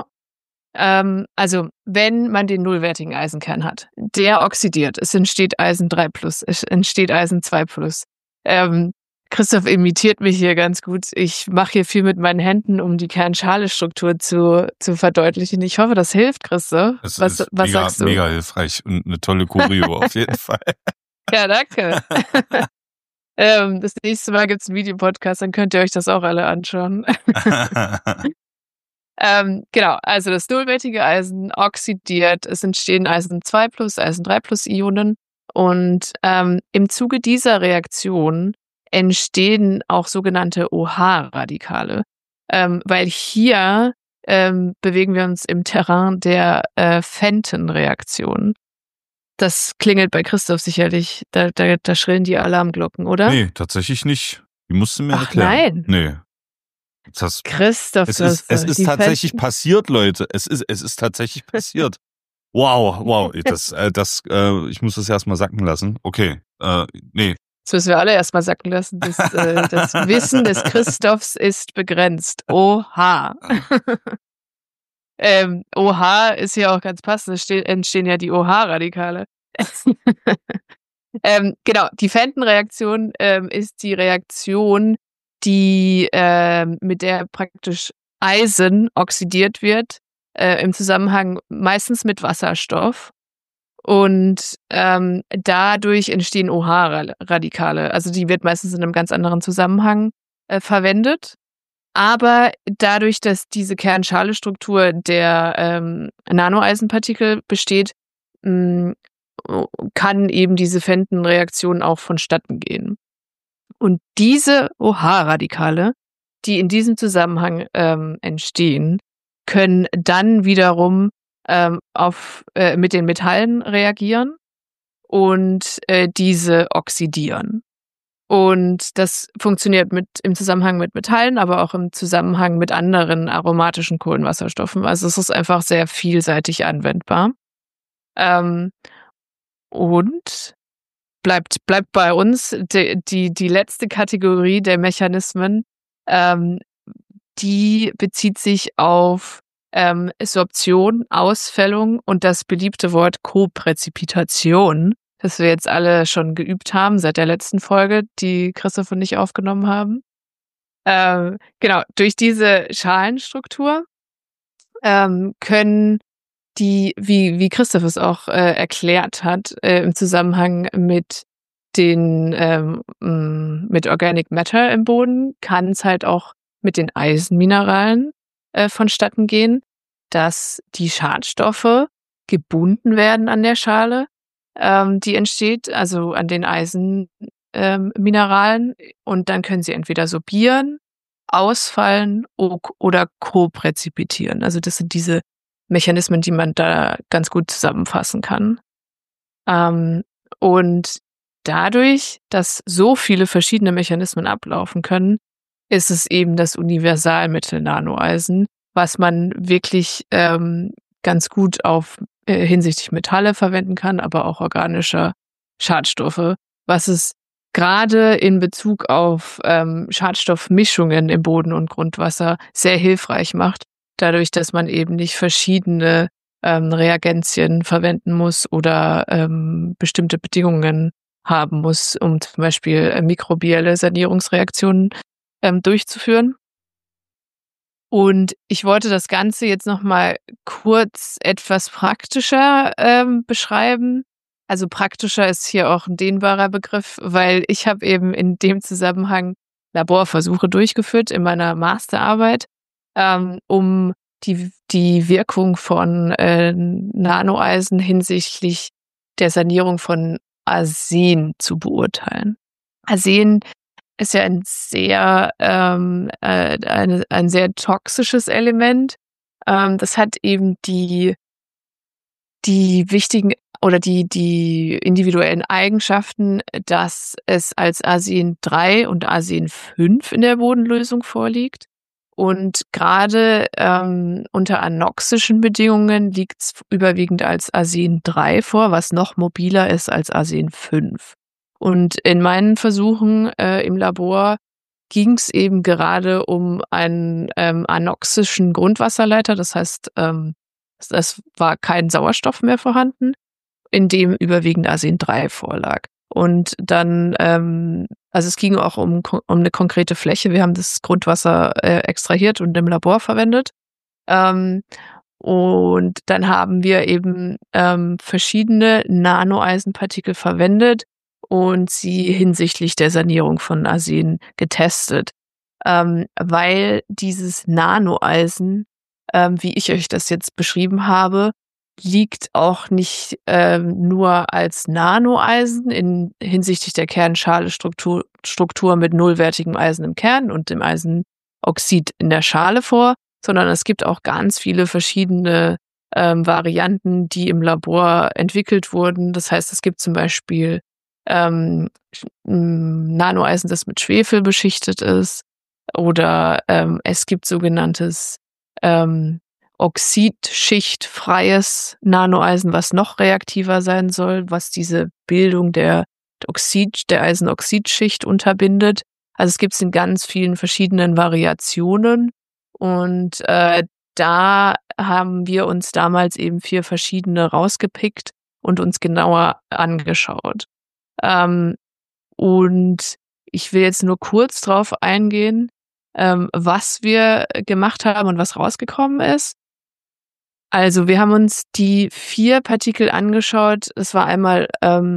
also wenn man den nullwertigen Eisenkern hat, der oxidiert, es entsteht Eisen 3+, es entsteht Eisen 2+. Christoph imitiert mich hier ganz gut. Ich mache hier viel mit meinen Händen, um die Kernschale-Struktur zu verdeutlichen. Ich hoffe, das hilft, Christoph. Was sagst du? Mega hilfreich und eine tolle Choreo auf jeden Fall. Ja, danke. Das nächste Mal gibt's einen Videopodcast, dann könnt ihr euch das auch alle anschauen. Genau, also das nullwertige Eisen oxidiert, es entstehen Eisen 2+, Eisen 3+ Ionen und im Zuge dieser Reaktion entstehen auch sogenannte OH-Radikale, weil hier bewegen wir uns im Terrain der Fenton-Reaktion. Das klingelt bei Christoph sicherlich, da schrillen die Alarmglocken, oder? Nee, tatsächlich nicht. Die musst du mir erklären. Nein. Nee. Christoph, es ist tatsächlich passiert, Leute. Es ist tatsächlich passiert. Wow. Ich muss das erstmal sacken lassen. Okay. Nee. Das müssen wir alle erstmal sacken lassen. Das Wissen des Christophs ist begrenzt. Oha. OH ist ja auch ganz passend. Es entstehen ja die OH-Radikale. Genau, die Fenton-Reaktion ist die Reaktion, die mit der praktisch Eisen oxidiert wird im Zusammenhang meistens mit Wasserstoff. Und dadurch entstehen OH-Radikale. Also die wird meistens in einem ganz anderen Zusammenhang verwendet. Aber dadurch, dass diese Kernschalestruktur der Nanoeisenpartikel besteht, kann eben diese Fenton-Reaktion auch vonstatten gehen. Und diese OH-Radikale, die in diesem Zusammenhang entstehen, können dann wiederum mit den Metallen reagieren und diese oxidieren. Und das funktioniert im Zusammenhang mit Metallen, aber auch im Zusammenhang mit anderen aromatischen Kohlenwasserstoffen. Also es ist einfach sehr vielseitig anwendbar. Und bleibt bei uns die letzte Kategorie der Mechanismen, die bezieht sich auf Sorption, Ausfällung und das beliebte Wort Kopräzipitation, das wir jetzt alle schon geübt haben seit der letzten Folge, die Christoph und ich aufgenommen haben. Genau, durch diese Schalenstruktur können die, wie Christoph es auch erklärt hat, im Zusammenhang mit mit Organic Matter im Boden, kann es halt auch mit den Eisenmineralen vonstatten gehen, dass die Schadstoffe gebunden werden an der Schale, die entsteht, also an den Eisenmineralen, und dann können sie entweder sorbieren, ausfallen oder kopräzipitieren. Also das sind diese Mechanismen, die man da ganz gut zusammenfassen kann. Und dadurch, dass so viele verschiedene Mechanismen ablaufen können, ist es eben das Universalmittel Nanoeisen, was man wirklich ganz gut auf hinsichtlich Metalle verwenden kann, aber auch organischer Schadstoffe, was es gerade in Bezug auf Schadstoffmischungen im Boden und Grundwasser sehr hilfreich macht, dadurch, dass man eben nicht verschiedene Reagenzien verwenden muss oder bestimmte Bedingungen haben muss, um zum Beispiel mikrobielle Sanierungsreaktionen durchzuführen. Und ich wollte das Ganze jetzt nochmal kurz etwas praktischer beschreiben. Also praktischer ist hier auch ein dehnbarer Begriff, weil ich habe eben in dem Zusammenhang Laborversuche durchgeführt in meiner Masterarbeit, um die Wirkung von Nanoeisen hinsichtlich der Sanierung von Arsen zu beurteilen. Arsen ist ja ein sehr toxisches Element. Das hat eben die wichtigen oder die individuellen Eigenschaften, dass es als Arsen 3 und Arsen 5 in der Bodenlösung vorliegt. Und gerade unter anoxischen Bedingungen liegt es überwiegend als Arsen 3 vor, was noch mobiler ist als Arsen 5. Und in meinen Versuchen im Labor ging es eben gerade um einen anoxischen Grundwasserleiter. Das heißt, es war kein Sauerstoff mehr vorhanden, in dem überwiegend Arsen 3 vorlag. Und dann, also es ging auch um eine konkrete Fläche. Wir haben das Grundwasser extrahiert und im Labor verwendet. Und dann haben wir eben verschiedene Nanoeisenpartikel verwendet und sie hinsichtlich der Sanierung von Arsen getestet. Weil dieses Nanoeisen, wie ich euch das jetzt beschrieben habe, liegt auch nicht nur als Nanoeisen hinsichtlich der Kernschalestruktur mit nullwertigem Eisen im Kern und dem Eisenoxid in der Schale vor, sondern es gibt auch ganz viele verschiedene Varianten, die im Labor entwickelt wurden. Das heißt, es gibt zum Beispiel Nanoeisen, das mit Schwefel beschichtet ist, oder es gibt sogenanntes oxidschichtfreies Nanoeisen, was noch reaktiver sein soll, was diese Bildung der Eisenoxidschicht unterbindet. Also es gibt es in ganz vielen verschiedenen Variationen, und da haben wir uns damals eben 4 verschiedene rausgepickt und uns genauer angeschaut. Und ich will jetzt nur kurz drauf eingehen, was wir gemacht haben und was rausgekommen ist. Also wir haben uns die 4 Partikel angeschaut. Es war einmal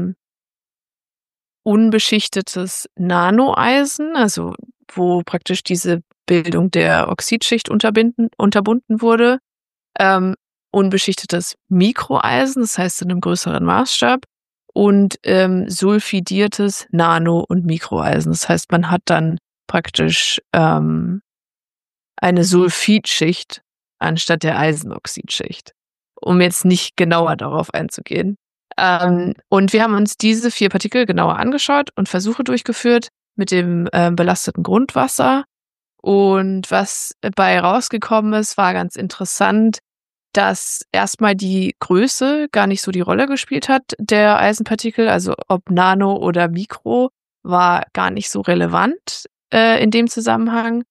unbeschichtetes Nanoeisen, also wo praktisch diese Bildung der Oxidschicht unterbunden wurde. Unbeschichtetes Mikroeisen, das heißt in einem größeren Maßstab. Und sulfidiertes Nano- und Mikroeisen. Das heißt, man hat dann praktisch eine Sulfidschicht anstatt der Eisenoxidschicht, um jetzt nicht genauer darauf einzugehen. Und wir haben uns diese 4 Partikel genauer angeschaut und Versuche durchgeführt mit dem belasteten Grundwasser. Und was bei rausgekommen ist, war ganz interessant, dass erstmal die Größe gar nicht so die Rolle gespielt hat, der Eisenpartikel, also ob Nano oder Mikro, war gar nicht so relevant in dem Zusammenhang.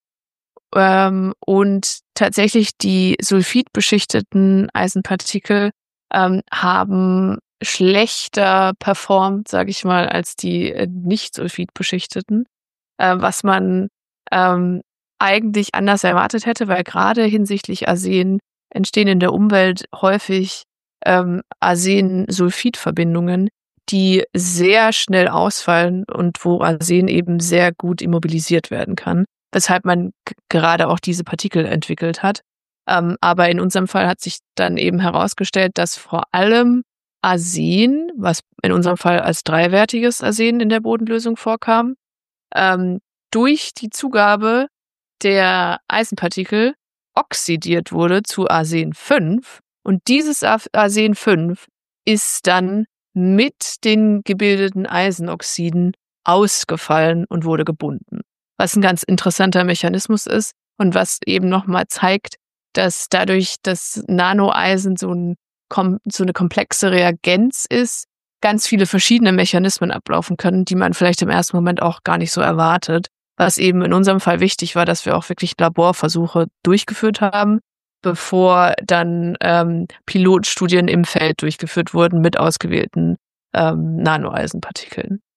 Und tatsächlich die sulfidbeschichteten Eisenpartikel haben schlechter performt, sage ich mal, als die nicht sulfidbeschichteten, was man eigentlich anders erwartet hätte, weil gerade hinsichtlich Arsen entstehen in der Umwelt häufig Arsen-Sulfid-Verbindungen, die sehr schnell ausfallen und wo Arsen eben sehr gut immobilisiert werden kann, weshalb man gerade auch diese Partikel entwickelt hat. Aber in unserem Fall hat sich dann eben herausgestellt, dass vor allem Arsen, was in unserem Fall als dreiwertiges Arsen in der Bodenlösung vorkam, durch die Zugabe der Eisenpartikel oxidiert wurde zu Arsen 5 und dieses Arsen 5 ist dann mit den gebildeten Eisenoxiden ausgefallen und wurde gebunden. Was ein ganz interessanter Mechanismus ist und was eben nochmal zeigt, dass dadurch das Nanoeisen so eine komplexe Reagenz ist, ganz viele verschiedene Mechanismen ablaufen können, die man vielleicht im ersten Moment auch gar nicht so erwartet. Was eben in unserem Fall wichtig war, dass wir auch wirklich Laborversuche durchgeführt haben, bevor dann Pilotstudien im Feld durchgeführt wurden mit ausgewählten Nanoeisenpartikeln.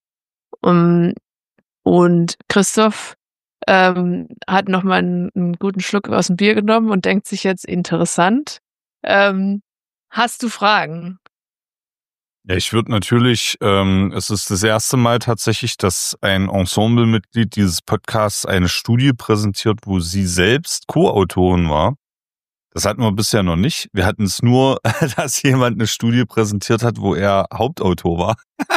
Und Christoph hat nochmal einen guten Schluck aus dem Bier genommen und denkt sich jetzt interessant. Hast du Fragen? Ja, ich würde natürlich, es ist das erste Mal tatsächlich, dass ein Ensemblemitglied dieses Podcasts eine Studie präsentiert, wo sie selbst Co-Autorin war. Das hatten wir bisher noch nicht. Wir hatten es nur, dass jemand eine Studie präsentiert hat, wo er Hauptautor war.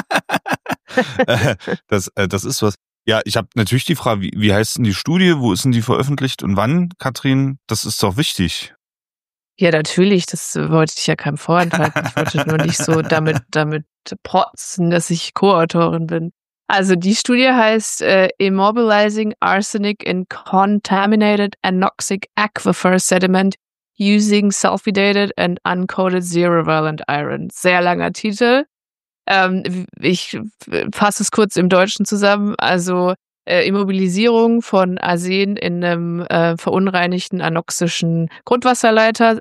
Das ist was. Ja, ich habe natürlich die Frage, wie heißt denn die Studie? Wo ist denn die veröffentlicht und wann, Katrin? Das ist doch wichtig. Ja, natürlich, das wollte ich ja keinem vorenthalten. Ich wollte nur nicht so damit protzen, dass ich Co-Autorin bin. Also die Studie heißt Immobilizing Arsenic in Contaminated Anoxic Aquifer Sediment Using Sulfidated and Uncoated Zero-Valent Iron. Sehr langer Titel. Ich fasse es kurz im Deutschen zusammen. Also Immobilisierung von Arsen in einem verunreinigten anoxischen Grundwasserleiter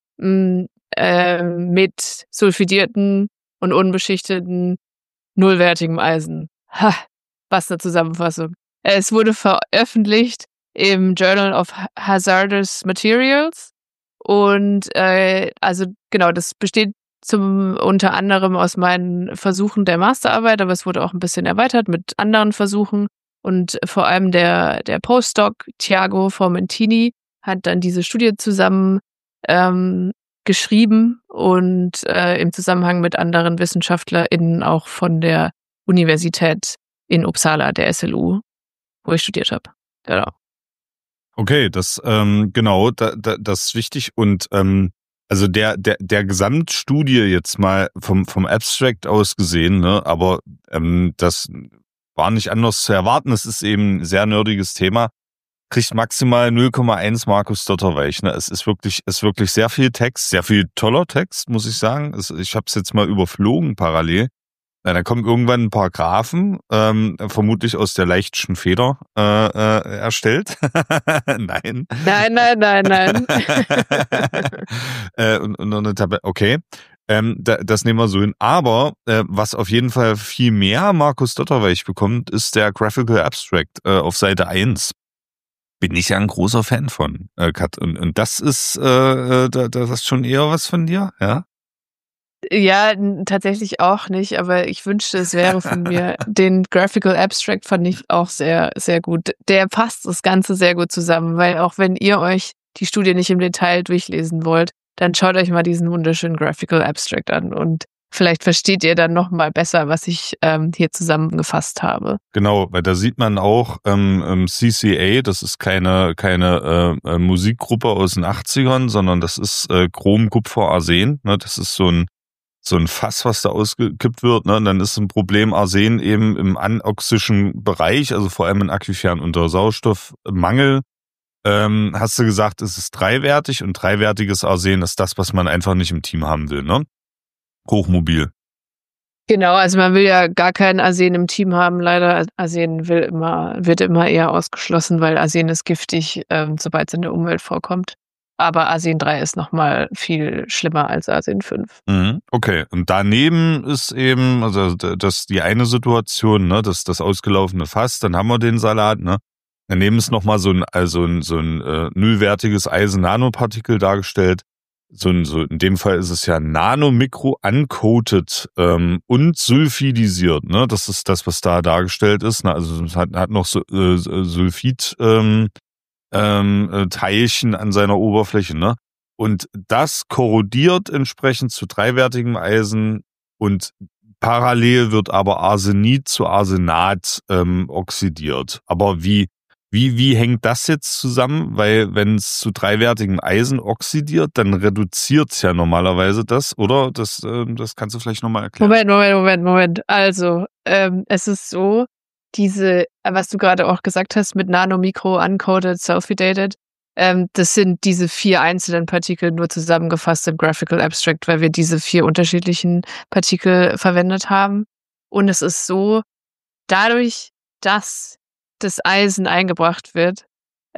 mit sulfidierten und unbeschichteten nullwertigem Eisen. Ha, was eine Zusammenfassung. Es wurde veröffentlicht im Journal of Hazardous Materials und also genau, das besteht unter anderem aus meinen Versuchen der Masterarbeit, aber es wurde auch ein bisschen erweitert mit anderen Versuchen. Und vor allem der Postdoc Thiago Formentini hat dann diese Studie zusammen geschrieben und im Zusammenhang mit anderen WissenschaftlerInnen auch von der Universität in Uppsala, der SLU, wo ich studiert habe. Genau. Okay, das genau, das ist wichtig. Und also der Gesamtstudie jetzt mal vom Abstract aus gesehen, ne, aber das war nicht anders zu erwarten. Es ist eben ein sehr nerdiges Thema. Kriegt maximal 0,1 Markus Dotterweich. Ne? Es ist wirklich sehr viel Text, sehr viel toller Text, muss ich sagen. Ich habe es jetzt mal überflogen parallel. Da kommen irgendwann ein paar Graphen, vermutlich aus der Leichtschen Feder erstellt. Nein. Nein. Und eine Tabelle. Okay. Das nehmen wir so hin. Aber was auf jeden Fall viel mehr Markus Dotterweich bekommt, ist der Graphical Abstract auf Seite 1. Bin ich ja ein großer Fan von, Kat. Und das ist, das ist schon eher was von dir, ja? Ja, tatsächlich auch nicht, aber ich wünschte, es wäre von mir. Den Graphical Abstract fand ich auch sehr, sehr gut. Der passt das Ganze sehr gut zusammen, weil auch wenn ihr euch die Studie nicht im Detail durchlesen wollt, dann schaut euch mal diesen wunderschönen Graphical Abstract an und vielleicht versteht ihr dann noch mal besser, was ich hier zusammengefasst habe. Genau, weil da sieht man auch CCA, das ist keine Musikgruppe aus den 80ern, sondern das ist Chrom, Kupfer, Arsen. Ne? Das ist so ein Fass, was da ausgekippt wird, ne? Und dann ist ein Problem Arsen eben im anoxischen Bereich, also vor allem in Aquiferen unter Sauerstoffmangel. Hast du gesagt, es ist dreiwertig und dreiwertiges Arsen ist das, was man einfach nicht im Team haben will, ne? Hochmobil. Genau, also man will ja gar keinen Arsen im Team haben, leider. Arsen wird immer eher ausgeschlossen, weil Arsen ist giftig, sobald es in der Umwelt vorkommt. Aber Arsen 3 ist nochmal viel schlimmer als Arsen 5. Okay, und daneben ist eben, also das die eine Situation, ne, das ausgelaufene Fass, dann haben wir den Salat, ne? Daneben ist nochmal so ein nullwertiges Eisen-Nanopartikel dargestellt. So in dem Fall ist es ja Nanomikro uncoated und sulfidisiert, ne? Das ist das, was da dargestellt ist. Ne? Also es hat noch so Sulfid Teilchen an seiner Oberfläche, ne? Und das korrodiert entsprechend zu dreiwertigem Eisen und parallel wird aber Arsenid zu Arsenat oxidiert. Aber wie hängt das jetzt zusammen? Weil wenn es zu dreiwertigem Eisen oxidiert, dann reduziert es ja normalerweise das, oder? Das kannst du vielleicht nochmal erklären. Moment. Also, es ist so, was du gerade auch gesagt hast mit Nanomikro, Uncoded, Sulfidated, das sind diese 4 einzelnen Partikel nur zusammengefasst im Graphical Abstract, weil wir diese 4 unterschiedlichen Partikel verwendet haben. Und es ist so, dadurch, dass das Eisen eingebracht wird,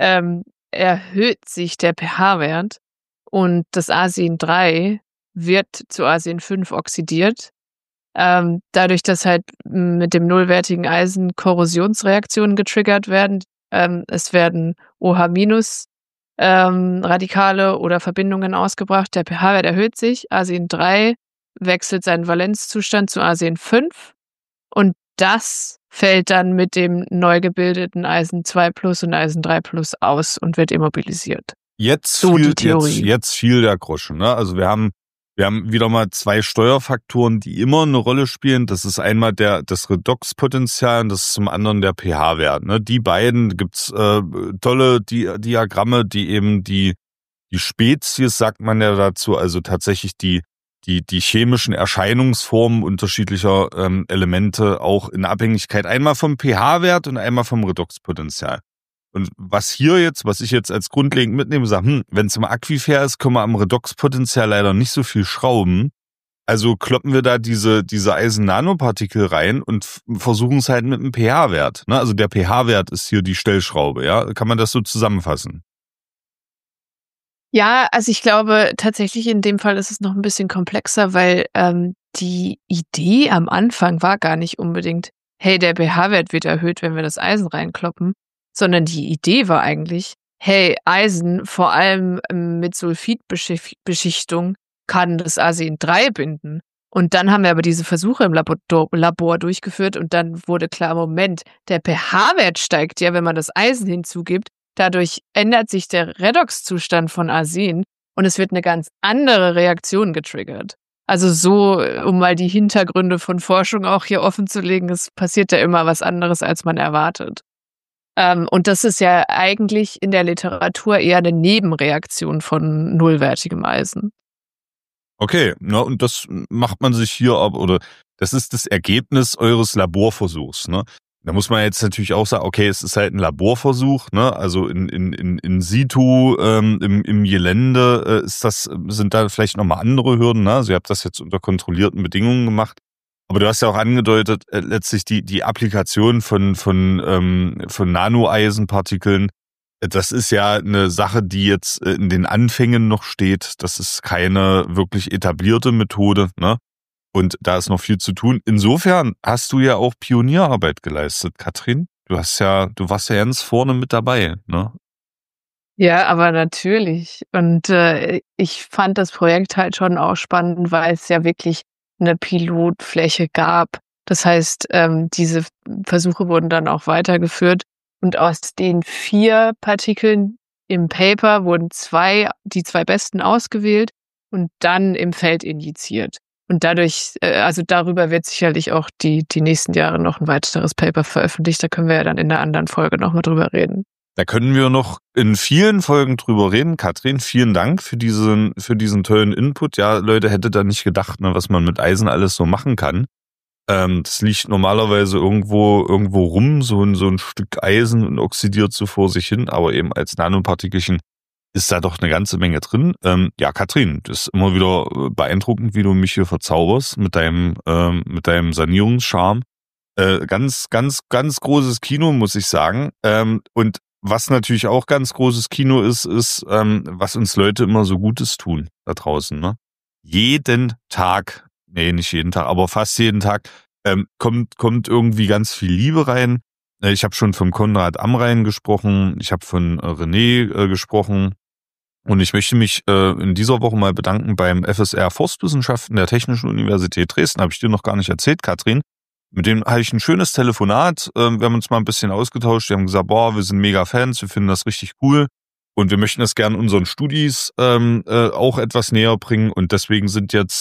erhöht sich der pH-Wert und das Arsen 3 wird zu Arsen 5 oxidiert. Dadurch, dass halt mit dem nullwertigen Eisen Korrosionsreaktionen getriggert werden. Es werden OH- Radikale oder Verbindungen ausgebracht. Der pH-Wert erhöht sich. Arsen 3 wechselt seinen Valenzzustand zu Arsen 5 und das fällt dann mit dem neu gebildeten Eisen 2+ und Eisen 3+ aus und wird immobilisiert. Jetzt so die Theorie. Jetzt fiel der Groschen, ne? Also wir haben wieder mal 2 Steuerfaktoren, die immer eine Rolle spielen. Das ist einmal das Redoxpotential und das ist zum anderen der pH-Wert. Ne? Die beiden gibt's tolle Diagramme, die eben die Spezies, sagt man ja dazu, also tatsächlich die chemischen Erscheinungsformen unterschiedlicher Elemente auch in Abhängigkeit einmal vom pH-Wert und einmal vom Redoxpotential. Und was ich jetzt als grundlegend mitnehme, sage, wenn es im Aquifer ist, können wir am Redoxpotential leider nicht so viel schrauben. Also kloppen wir da diese Eisen-Nanopartikel rein und versuchen es halt mit dem pH-Wert. Ne? Also der pH-Wert ist hier die Stellschraube, ja? Kann man das so zusammenfassen? Ja, also ich glaube tatsächlich in dem Fall ist es noch ein bisschen komplexer, weil die Idee am Anfang war gar nicht unbedingt, hey, der pH-Wert wird erhöht, wenn wir das Eisen reinkloppen, sondern die Idee war eigentlich, hey, Eisen, vor allem mit Sulfidbeschichtung, kann das Arsen 3 binden. Und dann haben wir aber diese Versuche im Labor durchgeführt und dann wurde klar, Moment, der pH-Wert steigt ja, wenn man das Eisen hinzugibt. Dadurch ändert sich der Redoxzustand von Arsen und es wird eine ganz andere Reaktion getriggert. Also so, um mal die Hintergründe von Forschung auch hier offen zu legen, es passiert ja immer was anderes, als man erwartet. Und das ist ja eigentlich in der Literatur eher eine Nebenreaktion von nullwertigem Eisen. Okay, na, und das macht man sich hier oder das ist das Ergebnis eures Laborversuchs, ne? Da muss man jetzt natürlich auch sagen, okay, es ist halt ein Laborversuch, ne? Also in situ, im Gelände sind da vielleicht nochmal andere Hürden, ne? Also ihr habt das jetzt unter kontrollierten Bedingungen gemacht. Aber du hast ja auch angedeutet, letztlich die Applikation von Nanoeisenpartikeln, das ist ja eine Sache, die jetzt in den Anfängen noch steht. Das ist keine wirklich etablierte Methode, ne? Und da ist noch viel zu tun. Insofern hast du ja auch Pionierarbeit geleistet, Katrin. Du warst ja ganz vorne mit dabei, ne? Ja, aber natürlich. Und ich fand das Projekt halt schon auch spannend, weil es ja wirklich eine Pilotfläche gab. Das heißt, diese Versuche wurden dann auch weitergeführt. Und aus den 4 Partikeln im Paper wurden die 2 besten ausgewählt und dann im Feld injiziert. Und dadurch, also darüber wird sicherlich auch die nächsten Jahre noch ein weiteres Paper veröffentlicht. Da können wir ja dann in der anderen Folge nochmal drüber reden. Da können wir noch in vielen Folgen drüber reden. Katrin, vielen Dank für diesen tollen Input. Ja, Leute, hätte da nicht gedacht, ne, was man mit Eisen alles so machen kann. Das liegt normalerweise irgendwo rum, so ein Stück Eisen und oxidiert so vor sich hin, aber eben als Nanopartikelchen ist da doch eine ganze Menge drin. Ja, Katrin, das ist immer wieder beeindruckend, wie du mich hier verzauberst mit deinem Sanierungscharme. Ganz, ganz, ganz großes Kino, muss ich sagen. Und was natürlich auch ganz großes Kino ist, was uns Leute immer so Gutes tun da draußen. Ne? Jeden Tag, nee, nicht jeden Tag, aber fast jeden Tag kommt irgendwie ganz viel Liebe rein. Ich habe schon vom Konrad Amrain gesprochen, ich habe von René gesprochen und ich möchte mich in dieser Woche mal bedanken beim FSR Forstwissenschaften der Technischen Universität Dresden. Habe ich dir noch gar nicht erzählt, Katrin. Mit dem hatte ich ein schönes Telefonat. Wir haben uns mal ein bisschen ausgetauscht. Die haben gesagt, wir sind mega Fans, wir finden das richtig cool und wir möchten das gerne unseren Studis auch etwas näher bringen. Und deswegen sind jetzt,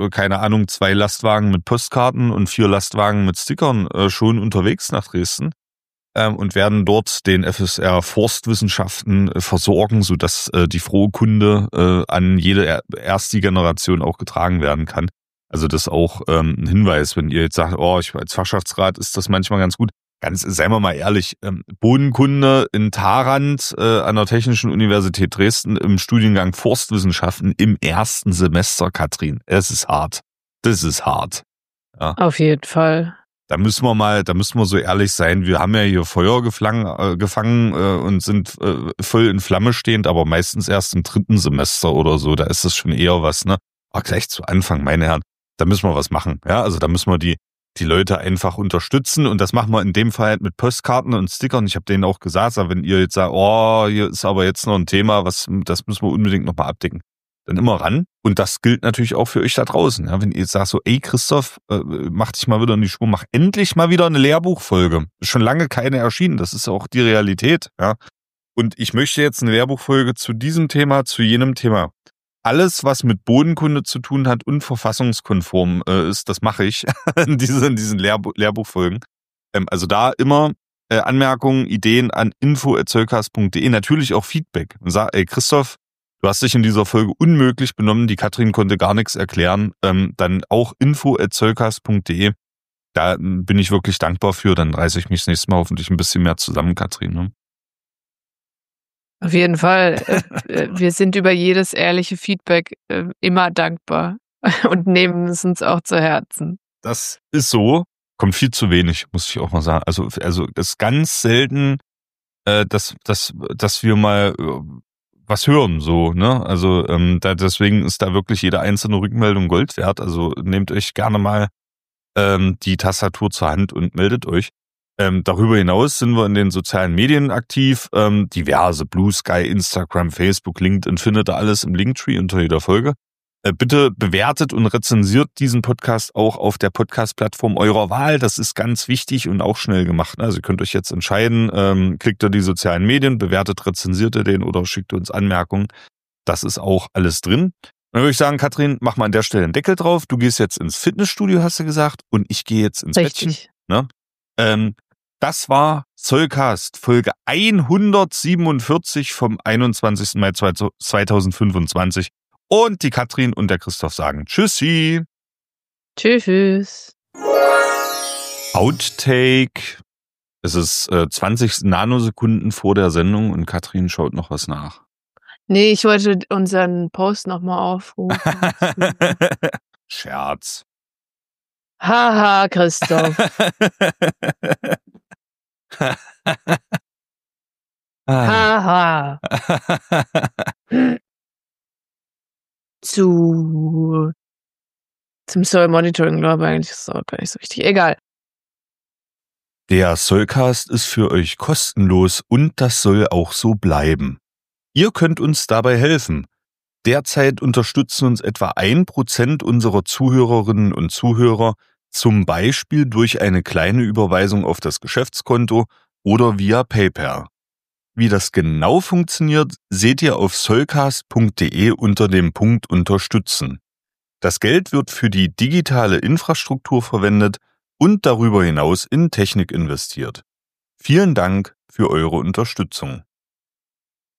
2 Lastwagen mit Postkarten und 4 Lastwagen mit Stickern schon unterwegs nach Dresden und werden dort den FSR Forstwissenschaften versorgen, sodass die frohe Kunde an jede erste Generation auch getragen werden kann. Also das ist auch ein Hinweis, wenn ihr jetzt sagt, ich als Fachschaftsrat ist das manchmal ganz gut. Seien wir mal ehrlich, Bodenkunde in Tharandt an der Technischen Universität Dresden im Studiengang Forstwissenschaften im 1. Semester, Katrin. Es ist hart. Das ist hart. Ja. Auf jeden Fall. Da müssen wir so ehrlich sein. Wir haben ja hier Feuer gefangen und sind voll in Flamme stehend, aber meistens erst im 3. Semester oder so. Da ist das schon eher was, ne? Gleich zu Anfang, meine Herren. Da müssen wir was machen. Ja, also da müssen wir die Leute einfach unterstützen und das machen wir in dem Fall halt mit Postkarten und Stickern. Ich habe denen auch gesagt, wenn ihr jetzt sagt, hier ist aber jetzt noch ein Thema, das müssen wir unbedingt nochmal abdecken, dann immer ran. Und das gilt natürlich auch für euch da draußen. Ja, wenn ihr jetzt sagt so, Christoph, mach dich mal wieder in die Spur, mach endlich mal wieder eine Lehrbuchfolge. Ist schon lange keine erschienen, das ist auch die Realität. Ja. Und ich möchte jetzt eine Lehrbuchfolge zu diesem Thema, zu jenem Thema. Alles, was mit Bodenkunde zu tun hat und verfassungskonform ist, das mache ich in diesen Lehrbuchfolgen. Also da immer Anmerkungen, Ideen an info@zollcast.de, natürlich auch Feedback. Und sag, Christoph, du hast dich in dieser Folge unmöglich benommen, die Katrin konnte gar nichts erklären. Dann auch info@zollcast.de. Da bin ich wirklich dankbar für, dann reiße ich mich das nächste Mal hoffentlich ein bisschen mehr zusammen, Katrin. Ne? Auf jeden Fall. Wir sind über jedes ehrliche Feedback immer dankbar und nehmen es uns auch zu Herzen. Das ist so. Kommt viel zu wenig, muss ich auch mal sagen. Also das ist ganz selten, dass wir mal was hören, so, ne? Also deswegen ist da wirklich jede einzelne Rückmeldung Gold wert. Also nehmt euch gerne mal die Tastatur zur Hand und meldet euch. Darüber hinaus sind wir in den sozialen Medien aktiv, diverse, Blue Sky, Instagram, Facebook, LinkedIn, findet ihr alles im Linktree unter jeder Folge. Bitte bewertet und rezensiert diesen Podcast auch auf der Podcast-Plattform eurer Wahl. Das ist ganz wichtig und auch schnell gemacht. Also ihr könnt euch jetzt entscheiden, klickt ihr die sozialen Medien, bewertet, rezensiert ihr den oder schickt uns Anmerkungen. Das ist auch alles drin. Dann würde ich sagen, Katrin, mach mal an der Stelle einen Deckel drauf. Du gehst jetzt ins Fitnessstudio, hast du gesagt, und ich gehe jetzt ins Richtig. Bettchen. Ne? Das war Zollcast, Folge 147 vom 21. Mai 2025. Und die Katrin und der Christoph sagen Tschüssi. Tschüss. Outtake. Es ist 20 Nanosekunden vor der Sendung und Katrin schaut noch was nach. Nee, ich wollte unseren Post nochmal aufrufen. Scherz. Haha, Christoph. Haha. Zum Soil Monitoring, glaube ich, eigentlich ist das auch gar nicht so wichtig. Egal. Der Zollcast ist für euch kostenlos und das soll auch so bleiben. Ihr könnt uns dabei helfen. Derzeit unterstützen uns etwa 1% unserer Zuhörerinnen und Zuhörer, zum Beispiel durch eine kleine Überweisung auf das Geschäftskonto oder via PayPal. Wie das genau funktioniert, seht ihr auf sollcast.de unter dem Punkt Unterstützen. Das Geld wird für die digitale Infrastruktur verwendet und darüber hinaus in Technik investiert. Vielen Dank für eure Unterstützung.